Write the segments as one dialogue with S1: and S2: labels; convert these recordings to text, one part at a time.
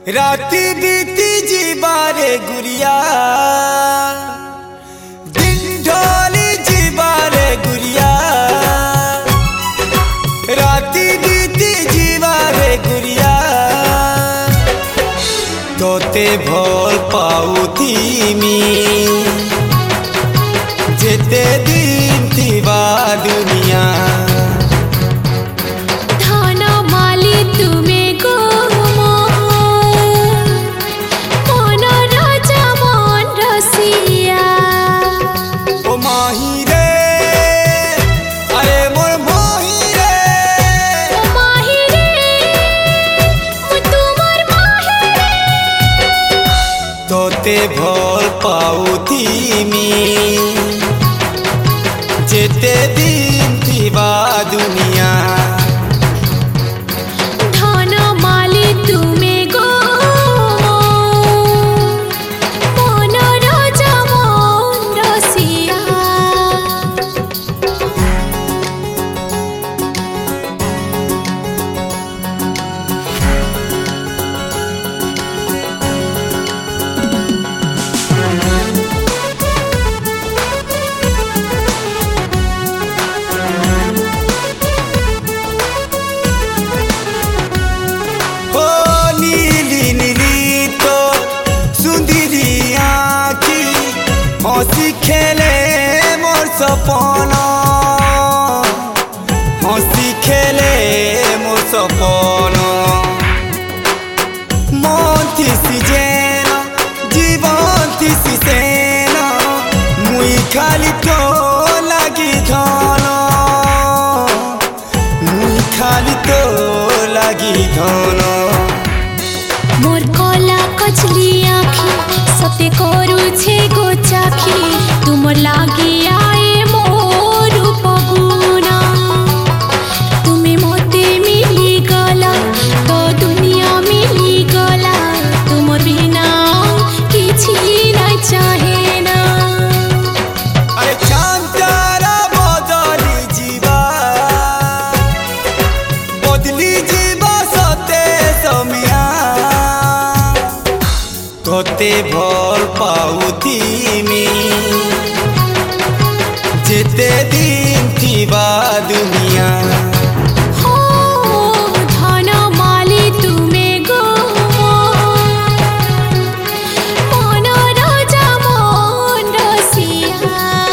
S1: राती बीती जीवारे गुरिया दिन ढोली जीवारे गुरिया राती बीती जीवारे गुरिया तोते भोल पाउथी मी जेते दिन थीवा दुनिया तोते भोल पाउथी मी जेते दिन थीवा दुनिया
S2: धन माली तुमे गो मन राजा मन रसिया
S1: हंसी खेले मोर सपन हंसी खेले मोर सपन मन थी जेन जीवन थी सेन मुई खाली तो लगी धन मुई खाली तो लगी धन
S2: मोर कला कचली आखी सते करू छे गो चाखी तुम लागी आए मोर पगुना तुम्हें मोते मिली गला तो दुनिया मिली गला तुम बिना किछि नहीं चाहे ना
S1: अरे चांतारा बदली जीवा सते समिया तोते भोल पाउथी मी जेते दिन थीवा दुनिया
S2: हो धन माली तुमे गो मन राजा मन रसिया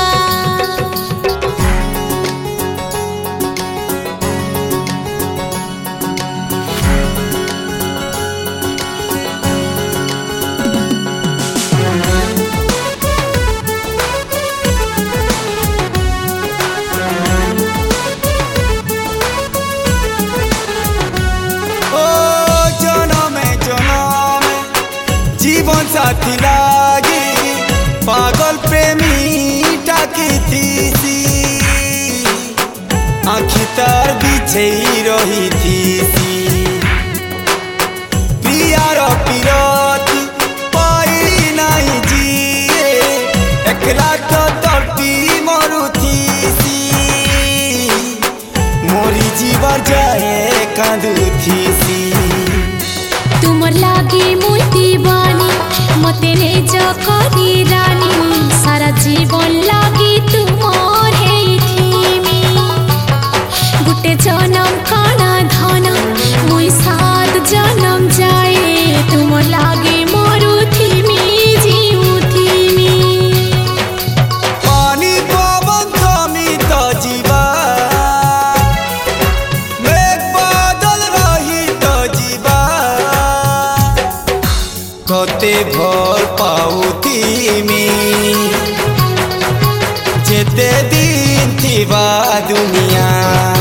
S1: जीवन साथी लागी पागल प्रेमी टाकी थी आखी तार बिछे रही थी प्रियार पीरती पाई नहीं जिए एकला तो तड़पी मरुथी मोरी जीवर जाए कांदुथी
S2: तुमर लागी मुई दीवानी मते ने जकरी रानी सारा जीवन लागी तुमर हेथीमी गुटे जन्म काना धन मुई सात जन्म जाए तुमर लागी मरुथीमी जीउथीमी
S1: पानी पवन थमी तो जीवा मेघ बादल रही तो जीवा तोते भोल पाउथी मी जेते दिन थीवा दुनिया।